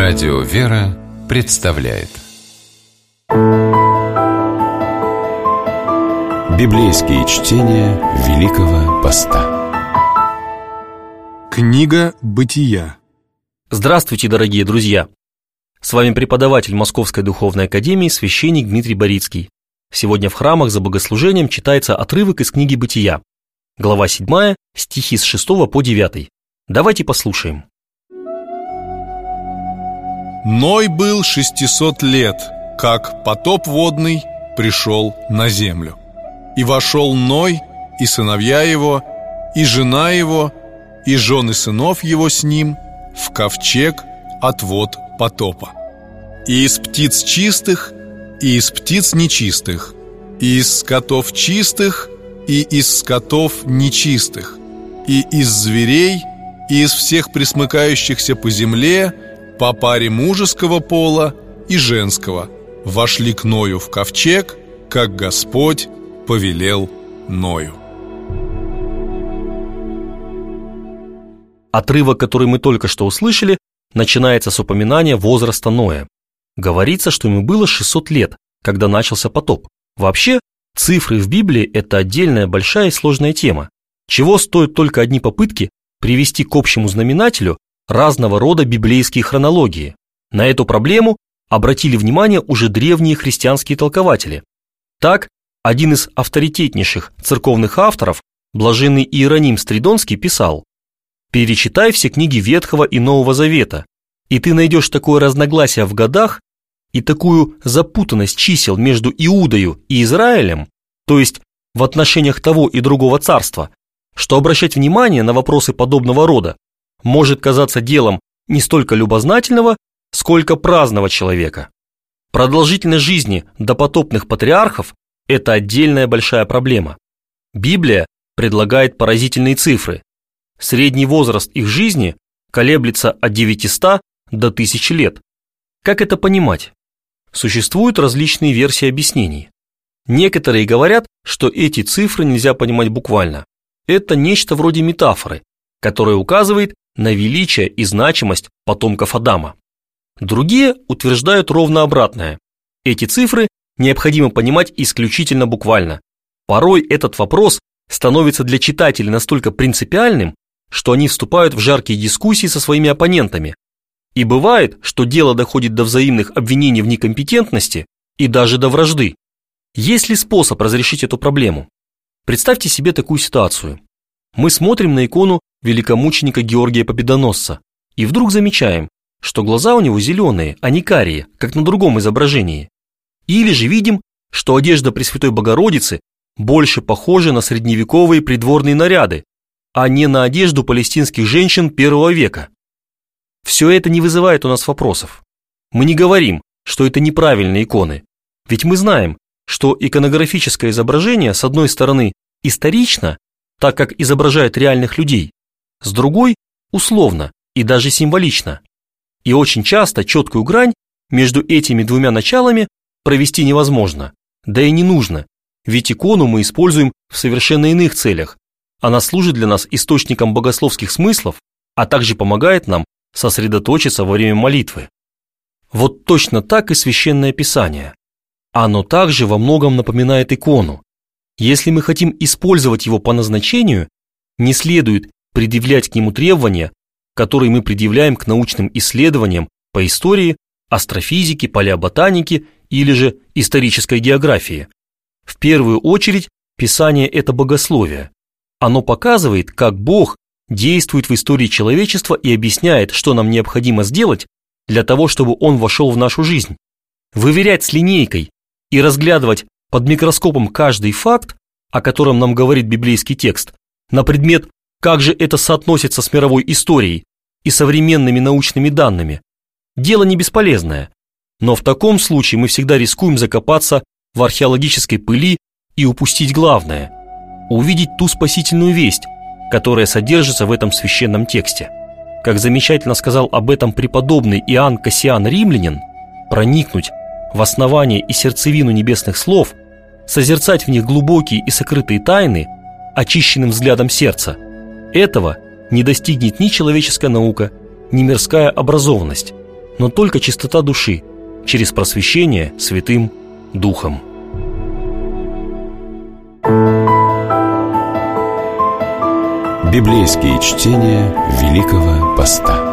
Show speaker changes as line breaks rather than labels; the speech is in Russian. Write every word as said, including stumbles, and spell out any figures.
Радио «Вера» представляет Библейские чтения Великого Поста.
Книга Бытия.
Здравствуйте, дорогие друзья! С вами преподаватель Московской Духовной Академии, священник Дмитрий Борицкий. Сегодня в храмах за богослужением читается отрывок из книги Бытия. Глава седьмая, стихи с шестого по девятый. Давайте послушаем.
Ной был шестисот лет, как потоп водный пришел на землю. И вошел Ной, и сыновья его, и жена его, и жены сынов его с ним в ковчег от вод потопа. И из птиц чистых, и из птиц нечистых, и из скотов чистых, и из скотов нечистых, и из зверей, и из всех пресмыкающихся по земле, по паре мужеского пола и женского, вошли к Ною в ковчег, как Господь повелел Ною.
Отрывок, который мы только что услышали, начинается с упоминания возраста Ноя. Говорится, что ему было шестьсот лет, когда начался потоп. Вообще, цифры в Библии – это отдельная большая и сложная тема, чего стоят только одни попытки привести к общему знаменателю разного рода библейские хронологии. На эту проблему обратили внимание уже древние христианские толкователи. Так, один из авторитетнейших церковных авторов, блаженный Иероним Стридонский, писал: «Перечитай все книги Ветхого и Нового Завета, и ты найдешь такое разногласие в годах и такую запутанность чисел между Иудою и Израилем, то есть в отношениях того и другого царства, что обращать внимание на вопросы подобного рода может казаться делом не столько любознательного, сколько праздного человека. Продолжительность жизни допотопных патриархов – это отдельная большая проблема. Библия предлагает поразительные цифры. Средний возраст их жизни колеблется от девятисот до тысячи лет. Как это понимать? Существуют различные версии объяснений. Некоторые говорят, что эти цифры нельзя понимать буквально. Это нечто вроде метафоры, которая указывает на величие и значимость потомков Адама. Другие утверждают ровно обратное. Эти цифры необходимо понимать исключительно буквально. Порой этот вопрос становится для читателей настолько принципиальным, что они вступают в жаркие дискуссии со своими оппонентами. И бывает, что дело доходит до взаимных обвинений в некомпетентности и даже до вражды. Есть ли способ разрешить эту проблему? Представьте себе такую ситуацию. Мы смотрим на икону великомученика Георгия Победоносца и вдруг замечаем, что глаза у него зеленые, а не карие, как на другом изображении. Или же видим, что одежда Пресвятой Богородицы больше похожа на средневековые придворные наряды, а не на одежду палестинских женщин первого века. Все это не вызывает у нас вопросов. Мы не говорим, что это неправильные иконы, ведь мы знаем, что иконографическое изображение, с одной стороны, исторично, так как изображает реальных людей, с другой – условно и даже символично. И очень часто четкую грань между этими двумя началами провести невозможно, да и не нужно, ведь икону мы используем в совершенно иных целях. Она служит для нас источником богословских смыслов, а также помогает нам сосредоточиться во время молитвы. Вот точно так и Священное Писание. Оно также во многом напоминает икону. Если мы хотим использовать его по назначению, не следует предъявлять к нему требования, которые мы предъявляем к научным исследованиям по истории, астрофизике, палеоботанике или же исторической географии. В первую очередь, Писание – это богословие. Оно показывает, как Бог действует в истории человечества и объясняет, что нам необходимо сделать для того, чтобы Он вошел в нашу жизнь. Выверять с линейкой и разглядывать под микроскопом каждый факт, о котором нам говорит библейский текст, на предмет, как же это соотносится с мировой историей и современными научными данными, дело не бесполезное, но в таком случае мы всегда рискуем закопаться в археологической пыли и упустить главное – увидеть ту спасительную весть, которая содержится в этом священном тексте. Как замечательно сказал об этом преподобный Иоанн Кассиан Римлянин, проникнуть в основание и сердцевину небесных слов, созерцать в них глубокие и сокрытые тайны очищенным взглядом сердца. Этого не достигнет ни человеческая наука, ни мирская образованность. но только чистота души через просвещение Святым Духом.
Библейские чтения Великого Поста.